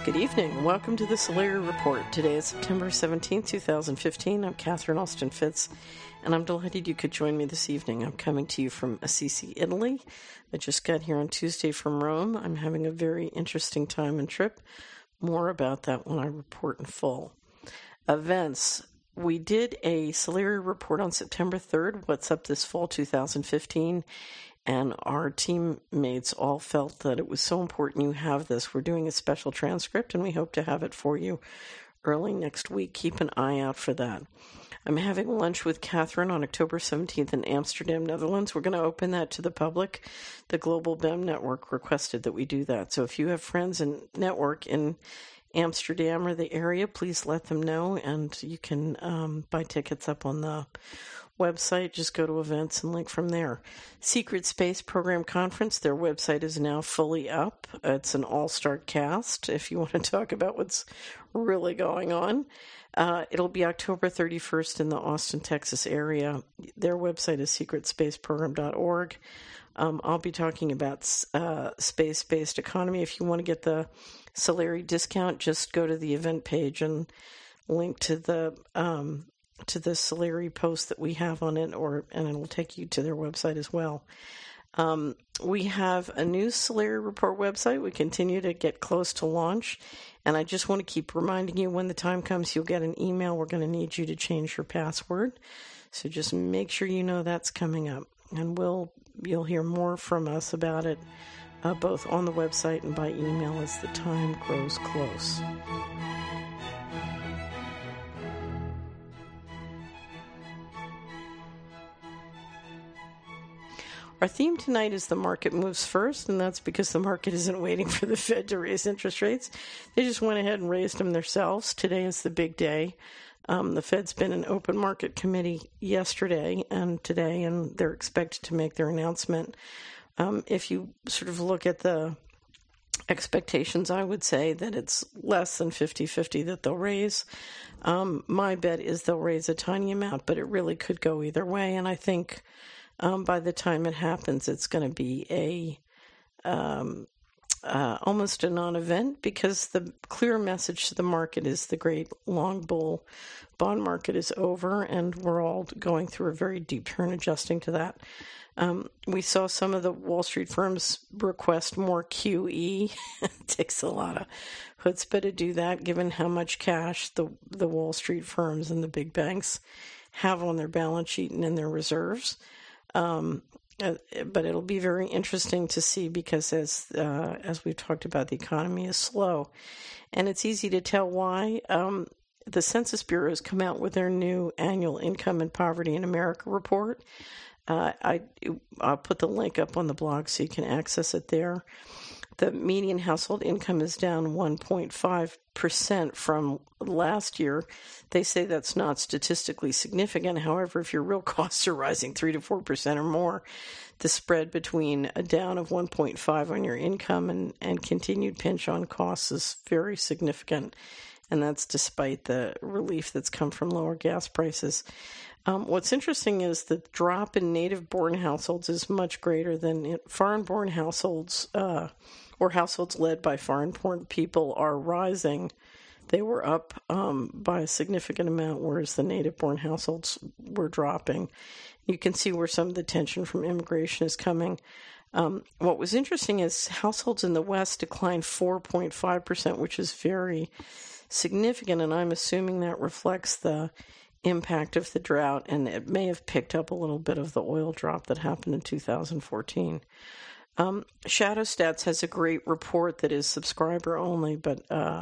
Good evening. Welcome to the Solari Report. Today is September 17th, 2015. I'm Catherine Austin Fitz, and I'm delighted you could join me this evening. I'm coming to you from Assisi, Italy. I just got here on Tuesday from Rome. I'm having a very interesting time and trip. More about that when I report in full. Events. We did a Solari Report on September 3rd, What's Up This Fall 2015, and our teammates all felt that it was so important you have this. We're doing a special transcript, and we hope to have it for you early next week. Keep an eye out for that. I'm having lunch with Catherine on October 17th in Amsterdam, Netherlands. We're going to open that to the public. The Global BEM Network requested that we do that. So if you have friends and network in Amsterdam or the area, please let them know, and you can buy tickets up on the website. Just go to events and link from there. Secret Space Program Conference, their website is now fully up. It's an all-star cast if you want to talk about what's really going on. It'll be October 31st in the Austin, Texas area. Their website is secretspaceprogram.org. I'll be talking about space-based economy. If you want to get the Solari discount, just go to the event page and link to the Solari post that we have on it, and it'll take you to their website as well. We have a new Solari Report website. We continue to get close to launch, and I just want to keep reminding you when the time comes, you'll get an email. We're going to need you to change your password, so just make sure you know that's coming up, and you'll hear more from us about it, both on the website and by email as the time grows close. Our theme tonight is the market moves first, and that's because the market isn't waiting for the Fed to raise interest rates. They just went ahead and raised them themselves. Today is the big day. The Fed's been in open market committee yesterday and today, and they're expected to make their announcement. If you sort of look at the expectations, I would say that it's less than 50-50 that they'll raise. My bet is they'll raise a tiny amount, but it really could go either way, and I think by the time it happens, it's going to be almost a non-event, because the clear message to the market is the great long bull bond market is over, and we're all going through a very deep turn adjusting to that. We saw some of the Wall Street firms request more QE. It takes a lot of chutzpah to do that, given how much cash the Wall Street firms and the big banks have on their balance sheet and in their reserves. But it'll be very interesting to see, because as we've talked about, the economy is slow, and it's easy to tell why. The Census Bureau has come out with their new annual Income and Poverty in America report. I'll put the link up on the blog so you can access it there. The median household income is down 1.5% from last year. They say that's not statistically significant. However, if your real costs are rising 3 to 4% or more, the spread between a down of 1.5 on your income and continued pinch on costs is very significant. And that's despite the relief that's come from lower gas prices. What's interesting is the drop in native-born households is much greater than foreign-born households, or households led by foreign-born people are rising. They were up by a significant amount, whereas the native-born households were dropping. You can see where some of the tension from immigration is coming. What was interesting is households in the West declined 4.5%, which is very significant, and I'm assuming that reflects the impact of the drought, and it may have picked up a little bit of the oil drop that happened in 2014. Shadow Stats has a great report that is subscriber only, but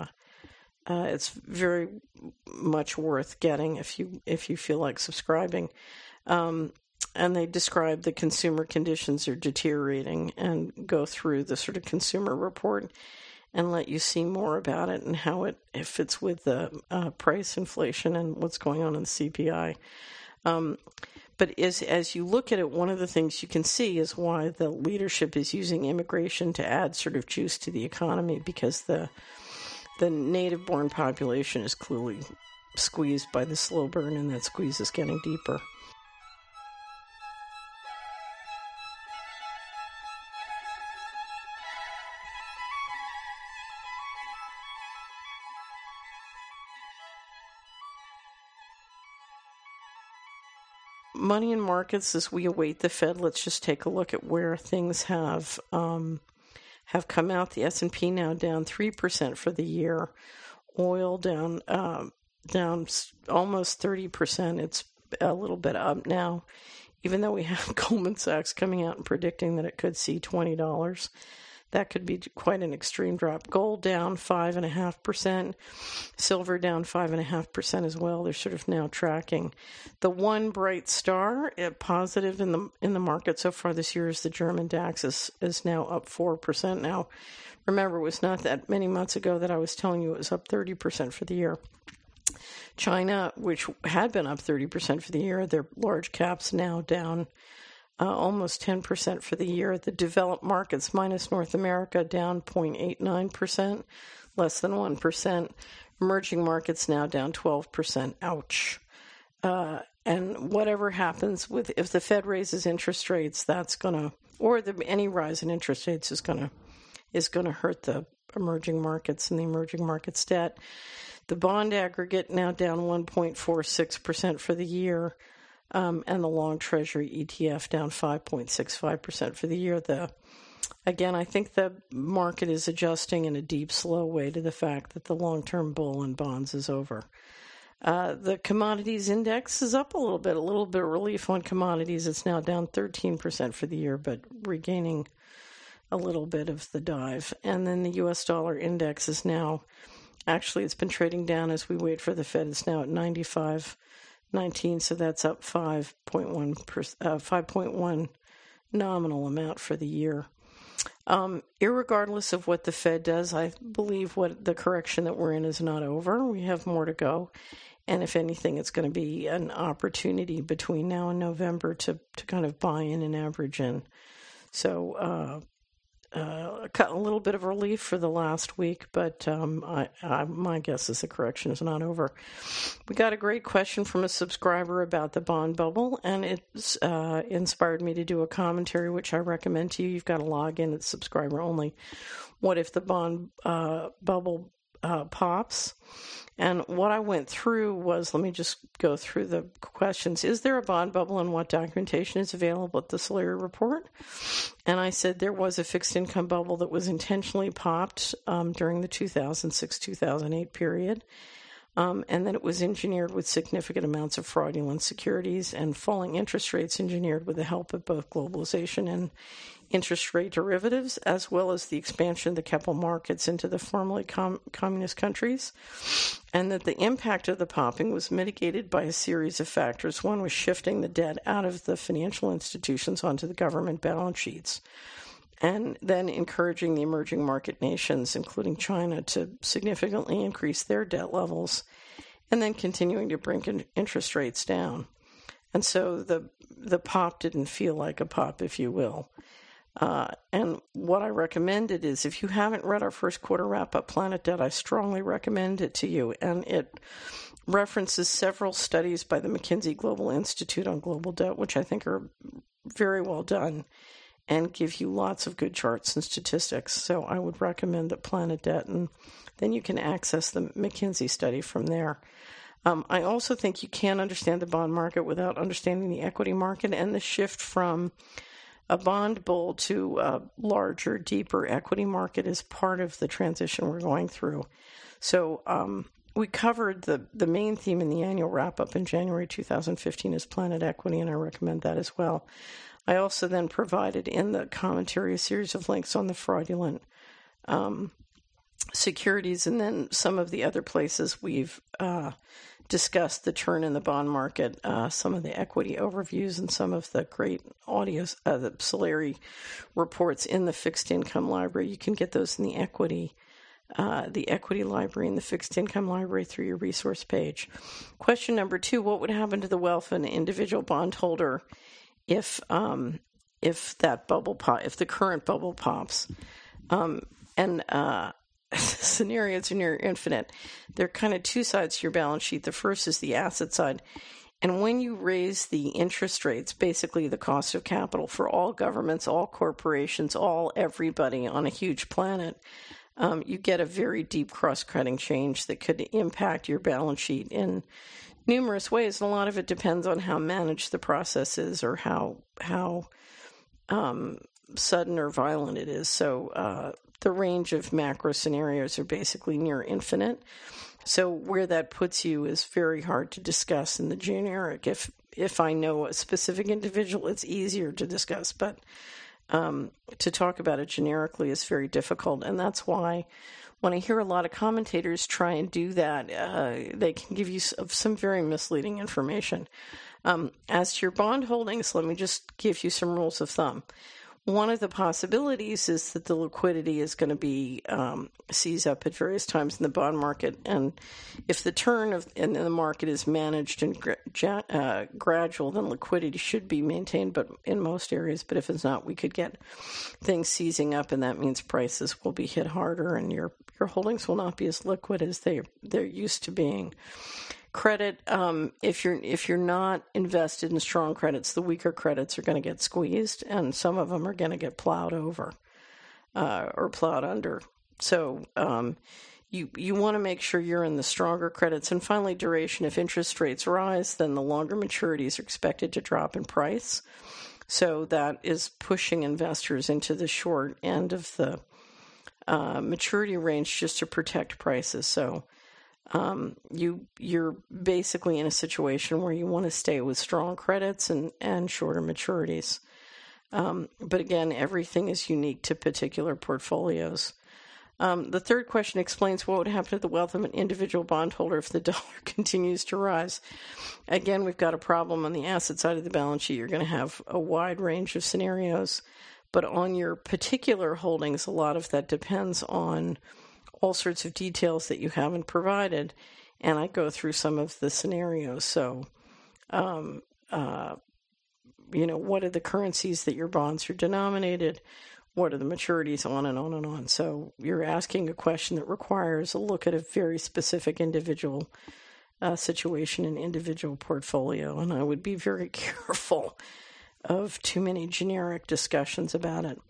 it's very much worth getting if you feel like subscribing. And they describe the consumer conditions are deteriorating and go through the sort of consumer report and let you see more about it and how it fits with the price inflation and what's going on in the CPI. But as you look at it, one of the things you can see is why the leadership is using immigration to add sort of juice to the economy, because the native-born population is clearly squeezed by the slow burn, and that squeeze is getting deeper. money in markets as we await the Fed. Let's just take a look at where things have come out. The S&P now down 3% for the year. Oil down almost 30%. It's a little bit up now, even though we have Goldman Sachs coming out and predicting that it could see $20. That could be quite an extreme drop. Gold down 5.5%. Silver down 5.5% as well. They're sort of now tracking. The one bright star, positive in the market so far this year, is the German DAX is now up 4%. Now, remember, it was not that many months ago that I was telling you it was up 30% for the year. China, which had been up 30% for the year, their large caps now down almost 10% for the year. The developed markets minus North America down 0.89%, less than 1%. Emerging markets now down 12%. Ouch. And whatever happens if the Fed raises interest rates, that's gonna, or any rise in interest rates is gonna hurt the emerging markets and the emerging markets debt. The bond aggregate now down 1.46% for the year. And the long Treasury ETF down 5.65% for the year. Again, I think the market is adjusting in a deep, slow way to the fact that the long-term bull in bonds is over. The commodities index is up a little bit of relief on commodities. It's now down 13% for the year, but regaining a little bit of the dive. And then the U.S. dollar index is now, actually, it's been trading down as we wait for the Fed. It's now at 95.19, so that's up 5.1 nominal amount for the year. Irregardless of what the Fed does, I believe what the correction that we're in is not over. We have more to go. And if anything, it's going to be an opportunity between now and November to kind of buy in and average in. So a little bit of relief for the last week, but my guess is the correction is not over. We got a great question from a subscriber about the bond bubble, and it's inspired me to do a commentary, which I recommend to you. You've got to log in. It's subscriber only. What if the bond bubble pops? And what I went through was, let me just go through the questions. Is there a bond bubble, and what documentation is available at the Solari report? And I said there was a fixed income bubble that was intentionally popped during the 2006-2008 period. And then it was engineered with significant amounts of fraudulent securities and falling interest rates engineered with the help of both globalization and interest rate derivatives, as well as the expansion of the capital markets into the formerly communist countries, and that the impact of the popping was mitigated by a series of factors. One was shifting the debt out of the financial institutions onto the government balance sheets, and then encouraging the emerging market nations, including China, to significantly increase their debt levels, and then continuing to bring interest rates down. And so the pop didn't feel like a pop, if you will. And what I recommended is, if you haven't read our first quarter wrap-up, Planet Debt, I strongly recommend it to you. And it references several studies by the McKinsey Global Institute on global debt, which I think are very well done and give you lots of good charts and statistics. So I would recommend that Planet Debt, and then you can access the McKinsey study from there. I also think you can't understand the bond market without understanding the equity market, and the shift from a bond bull to a larger, deeper equity market is part of the transition we're going through. So we covered the main theme in the annual wrap-up in January 2015 is Planet Equity, and I recommend that as well. I also then provided in the commentary a series of links on the fraudulent securities, and then some of the other places we've discussed the turn in the bond market, some of the equity overviews, and some of the great audios, the Solari reports in the fixed income library. You can get those in the equity library and the fixed income library through your resource page. Question number 2, what would happen to the wealth of an individual bondholder if that bubble if the current bubble pops? Scenarios are near infinite. There are kind of two sides to your balance sheet. The first is the asset side. And when you raise the interest rates, basically the cost of capital for all governments, all corporations, everybody on a huge planet, you get a very deep cross-cutting change that could impact your balance sheet in numerous ways, and a lot of it depends on how managed the process is or how sudden or violent it is. So the range of macro scenarios are basically near infinite. So where that puts you is very hard to discuss in the generic. If I know a specific individual, it's easier to discuss, but to talk about it generically is very difficult. And that's why when I hear a lot of commentators try and do that, they can give you some very misleading information. As to your bond holdings, let me just give you some rules of thumb. One of the possibilities is that the liquidity is going to be seized up at various times in the bond market, and if the turn in the market is managed and gradual, then liquidity should be maintained. But in most areas, but if it's not, we could get things seizing up, and that means prices will be hit harder, and your holdings will not be as liquid as they're used to being. Credit, if you're not invested in strong credits, the weaker credits are going to get squeezed, and some of them are going to get plowed over or plowed under. So you want to make sure you're in the stronger credits. And finally, duration. If interest rates rise, then the longer maturities are expected to drop in price. So that is pushing investors into the short end of the maturity range just to protect prices. So you're basically in a situation where you want to stay with strong credits and shorter maturities. But again, everything is unique to particular portfolios. The third question explains what would happen to the wealth of an individual bondholder if the dollar continues to rise. Again, we've got a problem on the asset side of the balance sheet. You're going to have a wide range of scenarios, but on your particular holdings, a lot of that depends on all sorts of details that you haven't provided, and I go through some of the scenarios. So, what are the currencies that your bonds are denominated? What are the maturities, on and on and on. So you're asking a question that requires a look at a very specific individual situation and individual portfolio, and I would be very careful of too many generic discussions about it.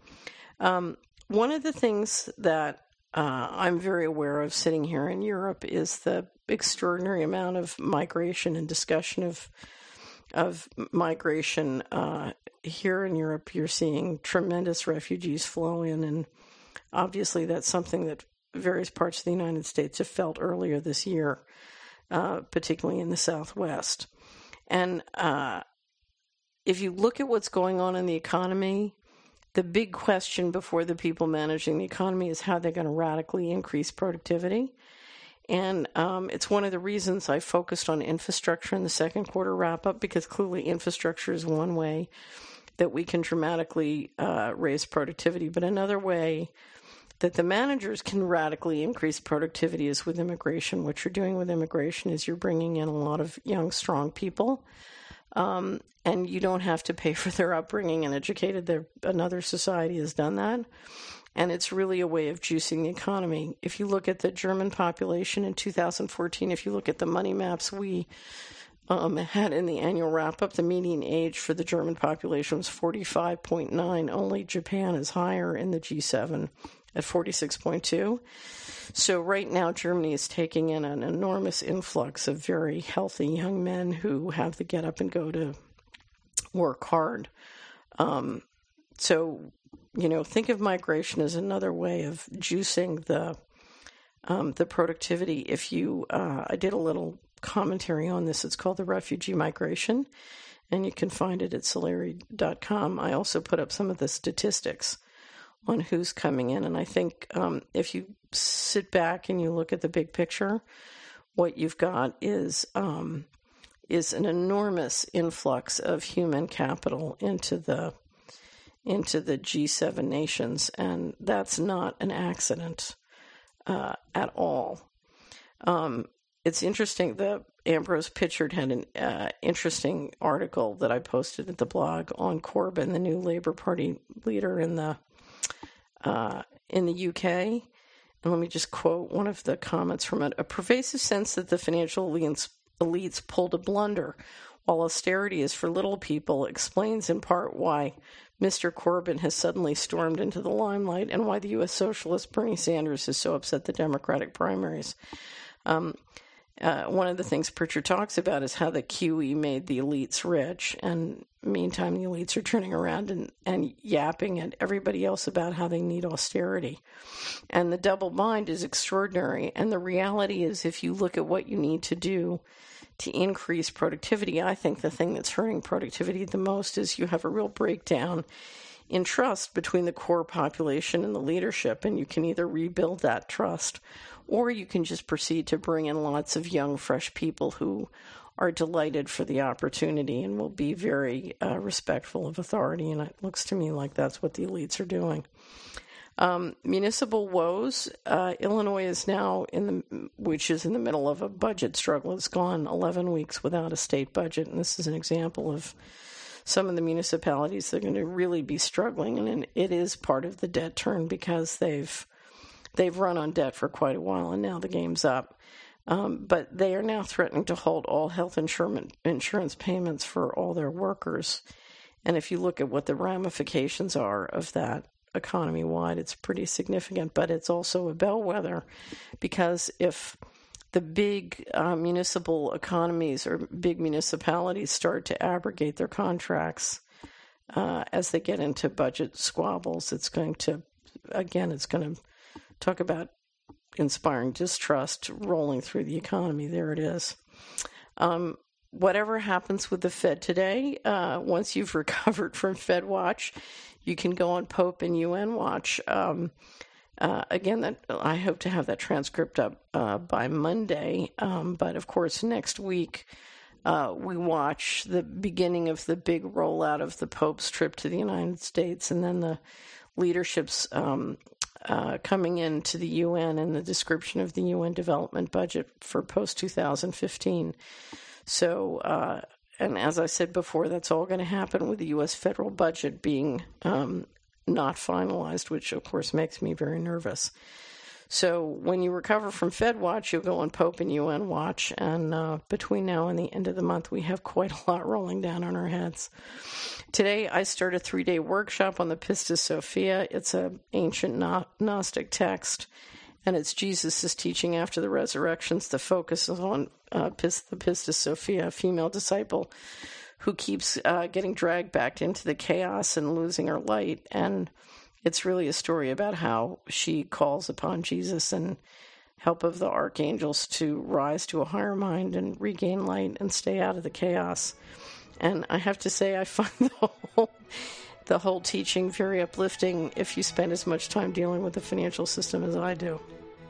One of the things that I'm very aware of sitting here in Europe is the extraordinary amount of migration and discussion of migration. Here in Europe, you're seeing tremendous refugees flow in, and obviously that's something that various parts of the United States have felt earlier this year, particularly in the Southwest. And if you look at what's going on in the economy, the big question before the people managing the economy is how they're going to radically increase productivity. And it's one of the reasons I focused on infrastructure in the second quarter wrap-up, because clearly infrastructure is one way that we can dramatically raise productivity. But another way that the managers can radically increase productivity is with immigration. What you're doing with immigration is you're bringing in a lot of young, strong people, and you don't have to pay for their upbringing and educated. Another society has done that. And it's really a way of juicing the economy. If you look at the German population in 2014, if you look at the money maps we had in the annual wrap-up, the median age for the German population was 45.9. Only Japan is higher in the G7 at 46.2. So right now, Germany is taking in an enormous influx of very healthy young men who have the get up and go to work hard. Think of migration as another way of juicing the productivity. If you, I did a little commentary on this. It's called the refugee migration, and you can find it at Solari.com. I also put up some of the statistics on who's coming in, and I think if you sit back and you look at the big picture, what you've got is an enormous influx of human capital into the G7 nations, and that's not an accident at all. It's interesting. Ambrose Pritchard had an interesting article that I posted at the blog on Corbyn, the new Labour Party leader in the UK. And let me just quote one of the comments from it. A pervasive sense that the financial elites pulled a blunder, while austerity is for little people, explains in part why Mr. Corbyn has suddenly stormed into the limelight and why the U.S. socialist Bernie Sanders is so upset the Democratic primaries. One of the things Pritchard talks about is how the QE made the elites rich, and meantime the elites are turning around and yapping at everybody else about how they need austerity. And the double bind is extraordinary. And the reality is, if you look at what you need to do to increase productivity, I think the thing that's hurting productivity the most is you have a real breakdown in trust between the core population and the leadership, and you can either rebuild that trust or you can just proceed to bring in lots of young, fresh people who are delighted for the opportunity and will be very respectful of authority, and it looks to me like that's what the elites are doing. Municipal woes. Illinois is now which is in the middle of a budget struggle. It's gone 11 weeks without a state budget, and this is an example of some of the municipalities that are going to really be struggling, and it is part of the debt turn because they've run on debt for quite a while, and now the game's up. But they are now threatening to halt all health insurance payments for all their workers. And if you look at what the ramifications are of that economy-wide, it's pretty significant. But it's also a bellwether, because if the big municipal economies or big municipalities start to abrogate their contracts as they get into budget squabbles, it's going to talk about inspiring distrust rolling through the economy. There it is. Whatever happens with the Fed today, once you've recovered from Fed Watch, you can go on Pope and UN Watch. Again, I hope to have that transcript up by Monday. But of course, next week we watch the beginning of the big rollout of the Pope's trip to the United States, and then the leadership's coming into the UN and the description of the UN development budget for post-2015. So, and as I said before, that's all going to happen with the U.S. federal budget being not finalized, which of course makes me very nervous. So when you recover from Fed Watch, you'll go on Pope and UN Watch, and between now and the end of the month, we have quite a lot rolling down on our heads. Today, I start a 3-day workshop on the Pistis Sophia. It's an ancient Gnostic text, and it's Jesus' teaching after the resurrections. The focus is on the Pistis Sophia, a female disciple who keeps getting dragged back into the chaos and losing her light. And it's really a story about how she calls upon Jesus and help of the archangels to rise to a higher mind and regain light and stay out of the chaos. And I have to say, I find the whole teaching very uplifting if you spend as much time dealing with the financial system as I do.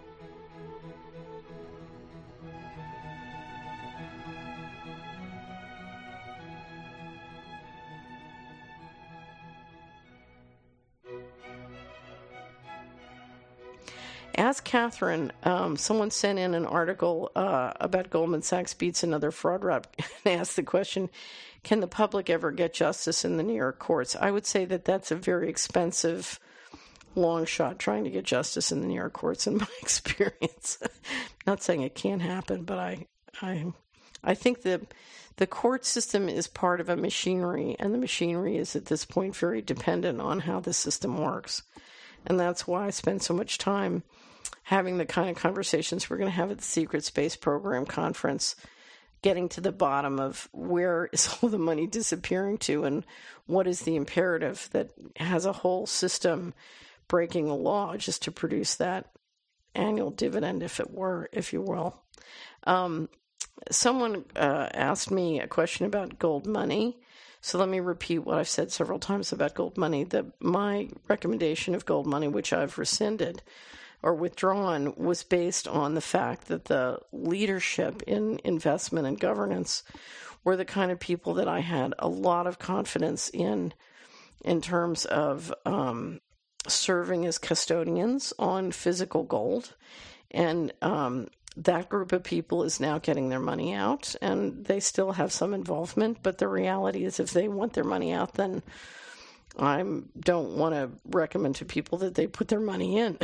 Ask Catherine. Someone sent in an article about Goldman Sachs beats another fraud rep and asked the question, can the public ever get justice in the New York courts? I would say that that's a very expensive long shot, trying to get justice in the New York courts, in my experience. Not saying it can't happen, but I think the court system is part of a machinery, and the machinery is at this point very dependent on how the system works. And that's why I spend so much time having the kind of conversations we're going to have at the Secret Space Program Conference, getting to the bottom of where is all the money disappearing to and what is the imperative that has a whole system breaking the law just to produce that annual dividend, if you will. Someone asked me a question about gold money. So let me repeat what I've said several times about gold money. My recommendation of gold money, which I've rescinded or withdrawn, was based on the fact that the leadership in investment and governance were the kind of people that I had a lot of confidence in terms of serving as custodians on physical gold. And that group of people is now getting their money out, and they still have some involvement. But the reality is, if they want their money out, then I don't want to recommend to people that they put their money in.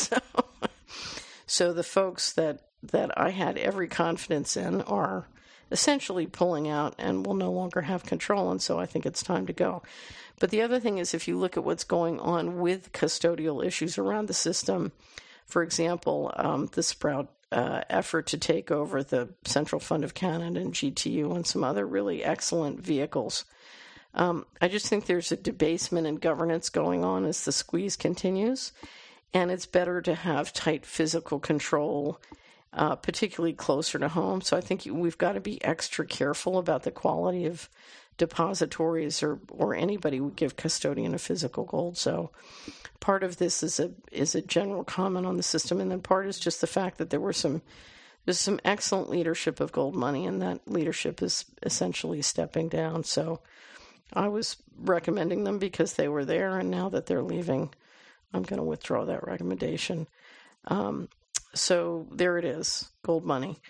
So the folks that I had every confidence in are essentially pulling out and will no longer have control, and so I think it's time to go. But the other thing is, if you look at what's going on with custodial issues around the system, for example, the Sprout effort to take over the Central Fund of Canada and GTU and some other really excellent vehicles. I just think there's a debasement in governance going on as the squeeze continues, and it's better to have tight physical control, particularly closer to home. So I think we've got to be extra careful about the quality of depositories or anybody who would give custodian of physical gold. So part of this is a general comment on the system, and then part is just the fact that there's some excellent leadership of gold money, and that leadership is essentially stepping down. So I was recommending them because they were there, and now that they're leaving, I'm going to withdraw that recommendation. So there it is, gold money.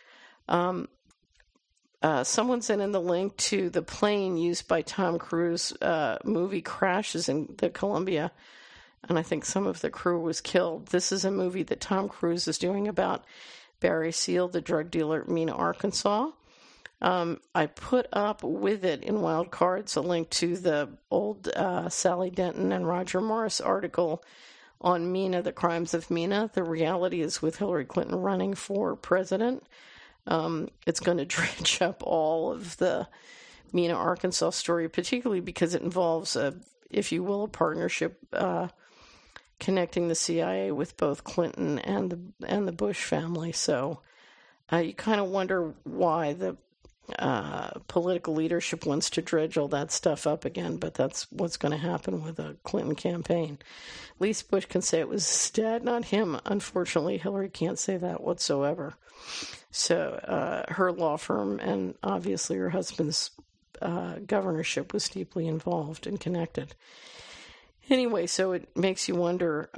Someone sent in the link to the plane used by Tom Cruise movie crashes in the Columbia, and I think some of the crew was killed. This is a movie that Tom Cruise is doing about Barry Seal, the drug dealer at Mena, Arkansas. I put up with it in Wild Cards a link to the old Sally Denton and Roger Morris article on Mena, the crimes of Mena. The reality is, with Hillary Clinton running for president, it's going to dredge up all of the Mena, Arkansas story, particularly because it involves, if you will, a partnership connecting the CIA with both Clinton and the Bush family. So you kind of wonder why the political leadership wants to dredge all that stuff up again, but that's what's going to happen with a Clinton campaign. At least Bush can say it was his dad, not him. Unfortunately, Hillary can't say that whatsoever. So her law firm and obviously her husband's governorship was deeply involved and connected. Anyway, so it makes you wonder.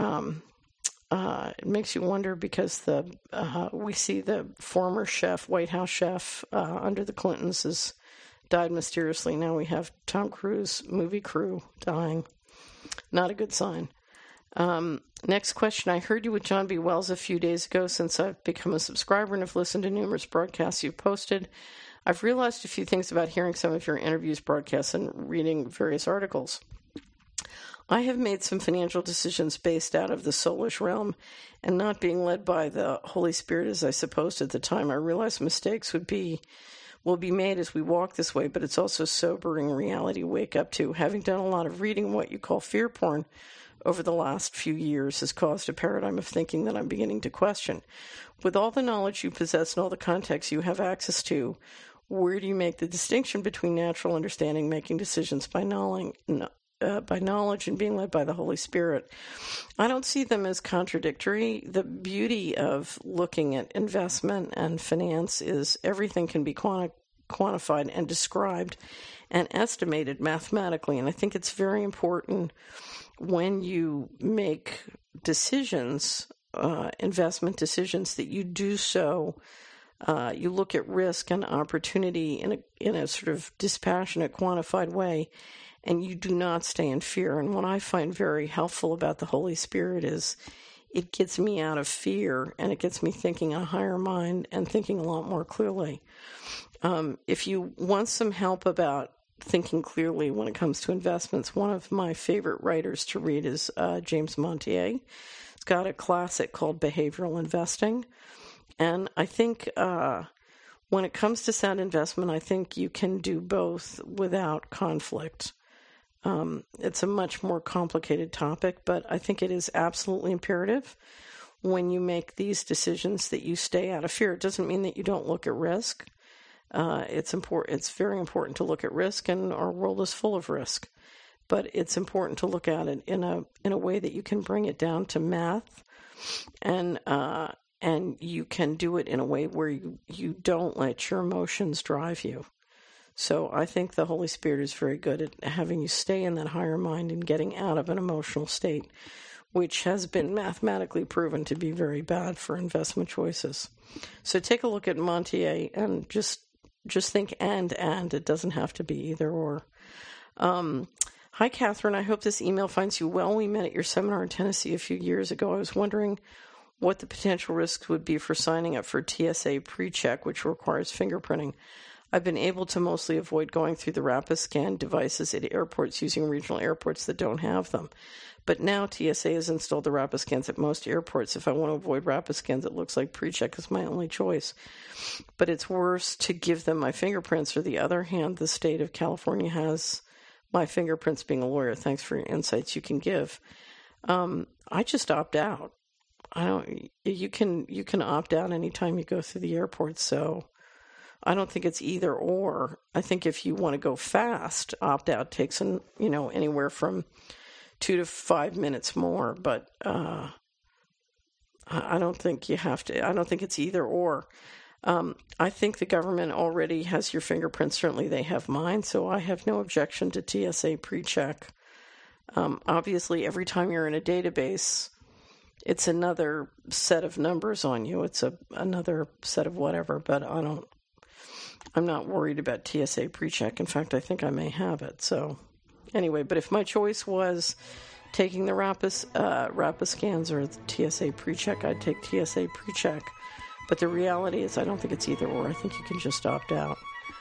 Because we see the former chef, White House chef, under the Clintons has died mysteriously. Now we have Tom Cruise movie crew dying. Not a good sign. Next question. I heard you with John B. Wells a few days ago. Since I've become a subscriber and have listened to numerous broadcasts you've posted, I've realized a few things about hearing some of your interviews, broadcasts, and reading various articles. I have made some financial decisions based out of the soulish realm and not being led by the Holy Spirit as I supposed at the time. I realized mistakes will be made as we walk this way, but it's also sobering reality to wake up to. Having done a lot of reading, what you call fear porn, over the last few years has caused a paradigm of thinking that I'm beginning to question. With all the knowledge you possess and all the context you have access to, where do you make the distinction between natural understanding, making decisions by knowledge and being led by the Holy Spirit? I don't see them as contradictory. The beauty of looking at investment and finance is everything can be quantified and described and estimated mathematically. And I think it's very important when you make decisions, investment decisions, that you do so. You look at risk and opportunity in a sort of dispassionate, quantified way, and you do not stay in fear. And what I find very helpful about the Holy Spirit is it gets me out of fear, and it gets me thinking a higher mind and thinking a lot more clearly. If you want some help about thinking clearly when it comes to investments, one of my favorite writers to read is James Montier. He's got a classic called Behavioral Investing. And I think when it comes to sound investment, I think you can do both without conflict. It's a much more complicated topic, but I think it is absolutely imperative when you make these decisions that you stay out of fear. It doesn't mean that you don't look at risk. It's important. It's very important to look at risk, and our world is full of risk. But it's important to look at it in a way that you can bring it down to math, and you can do it in a way where you don't let your emotions drive you. So I think the Holy Spirit is very good at having you stay in that higher mind and getting out of an emotional state, which has been mathematically proven to be very bad for investment choices. So take a look at Montier and just think and it doesn't have to be either or. Hi, Catherine. I hope this email finds you well. We met at your seminar in Tennessee a few years ago. I was wondering what the potential risks would be for signing up for TSA PreCheck, which requires fingerprinting. I've been able to mostly avoid going through the Rapiscan devices at airports using regional airports that don't have them. But now TSA has installed the Rapiscans at most airports. If I want to avoid Rapiscans, it looks like PreCheck is my only choice. But it's worse to give them my fingerprints. Or the other hand, the state of California has my fingerprints. Being a lawyer, thanks for your insights you can give. I just opt out. You can opt out anytime you go through the airport, so I don't think it's either or. I think if you want to go fast, opt out takes anywhere from 2 to 5 minutes more, but I don't think you have to. I don't think it's either or. I think the government already has your fingerprints. Certainly they have mine, so I have no objection to TSA PreCheck. Obviously, every time you're in a database, it's another set of numbers on you. It's another set of whatever, but I'm not worried about TSA PreCheck. In fact, I think I may have it. So anyway, but if my choice was taking the Rapiscans or the TSA PreCheck, I'd take TSA PreCheck. But the reality is I don't think it's either or. I think you can just opt out.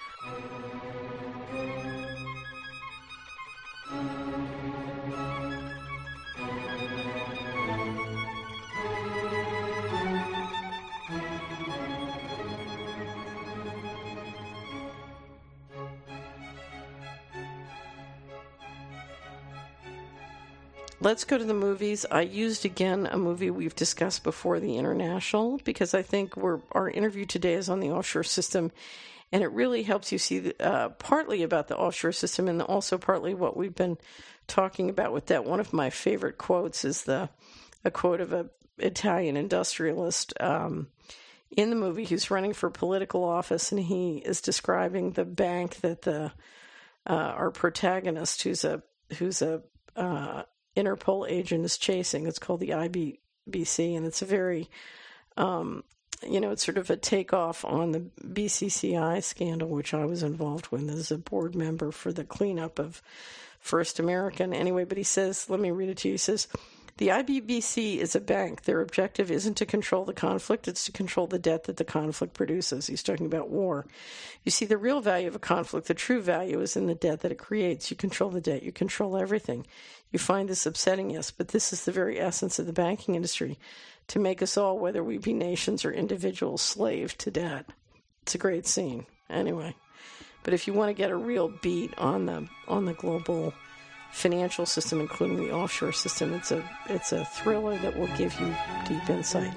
Let's go to the movies. I used again a movie we've discussed before, The International, because I think our interview today is on the offshore system, and it really helps you see partly about the offshore system and also partly what we've been talking about with that. One of my favorite quotes is a quote of an Italian industrialist in the movie who's running for political office, and he is describing the bank that our protagonist, who's a Interpol agent, is chasing. It's called the IBC, and it's a very, it's sort of a takeoff on the BCCI scandal, which I was involved with as a board member for the cleanup of First American. Anyway, but he says, let me read it to you. He says, the IBC is a bank. Their objective isn't to control the conflict, it's to control the debt that the conflict produces. He's talking about war. You see, the real value of a conflict, the true value, is in the debt that it creates. You control the debt, you control everything. You find this upsetting, yes, but this is the very essence of the banking industry, to make us all, whether we be nations or individuals, slave to debt. It's a great scene. Anyway, but if you want to get a real beat on the global financial system, including the offshore system, it's a thriller that will give you deep insight.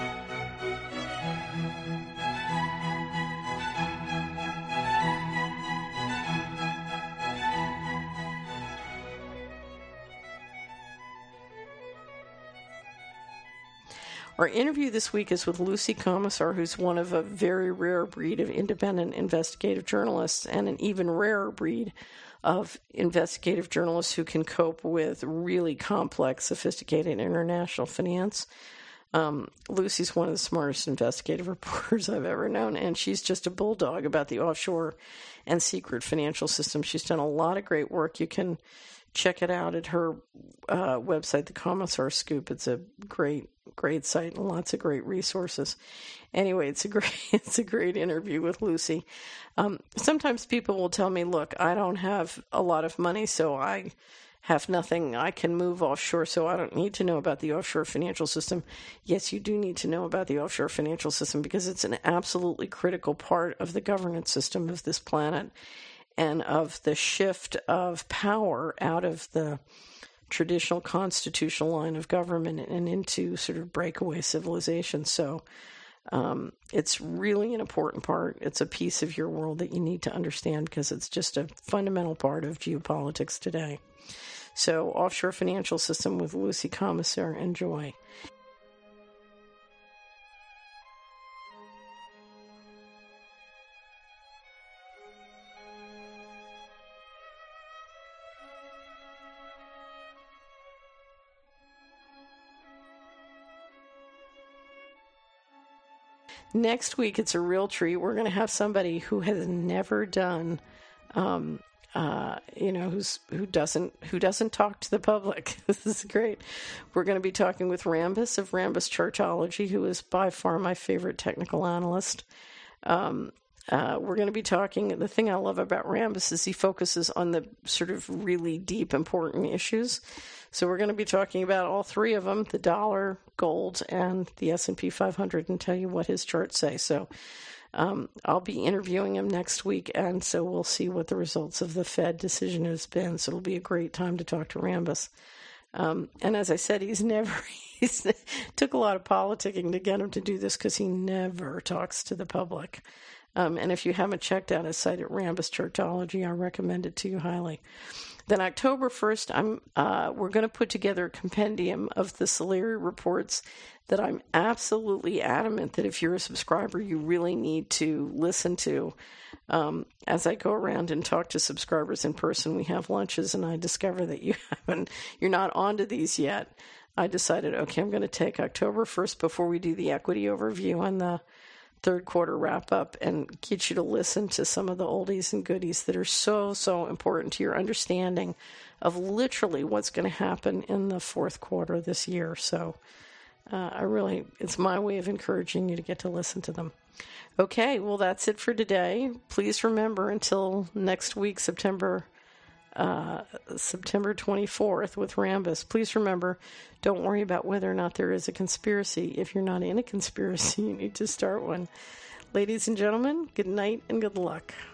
Our interview this week is with Lucy Komisar, who's one of a very rare breed of independent investigative journalists, and an even rarer breed of investigative journalists who can cope with really complex, sophisticated international finance. Lucy's one of the smartest investigative reporters I've ever known, and she's just a bulldog about the offshore and secret financial system. She's done a lot of great work. You can check it out at her website, the Komisar Scoop. It's a great site and lots of great resources. Anyway, it's a great interview with Lucy. Sometimes people will tell me, look, I don't have a lot of money, so I have nothing. I can move offshore, so I don't need to know about the offshore financial system. Yes, you do need to know about the offshore financial system because it's an absolutely critical part of the governance system of this planet and of the shift of power out of the traditional constitutional line of government and into sort of breakaway civilization. So it's really an important part. It's a piece of your world that you need to understand because it's just a fundamental part of geopolitics today. So offshore financial system with Lucy Komisar. Enjoy. Next week, it's a real treat. We're going to have somebody who has never done, who doesn't talk to the public. This is great. We're going to be talking with Rambus of Rambus Chartology, who is by far my favorite technical analyst. We're going to be talking, the thing I love about Rambis is he focuses on the sort of really deep, important issues. So we're going to be talking about all three of them, the dollar, gold, and the S&P 500, and tell you what his charts say. So I'll be interviewing him next week, and so we'll see what the results of the Fed decision has been. So it'll be a great time to talk to Rambis. And as I said, he's took a lot of politicking to get him to do this because he never talks to the public. And if you haven't checked out his site at Rambis Chartology, I recommend it to you highly. Then October 1st, we're going to put together a compendium of the Solari reports that I'm absolutely adamant that if you're a subscriber, you really need to listen to. As I go around and talk to subscribers in person, we have lunches, and I discover that you're not onto these yet. I decided, okay, I'm going to take October 1st before we do the equity overview and the third quarter wrap up and get you to listen to some of the oldies and goodies that are so, so important to your understanding of literally what's going to happen in the fourth quarter this year. So it's my way of encouraging you to get to listen to them. Okay, well, that's it for today. Please remember, until next week, September 24th with Rambis, please remember, don't worry about whether or not there is a conspiracy. If you're not in a conspiracy, you need to start one. Ladies and gentlemen, good night and good luck.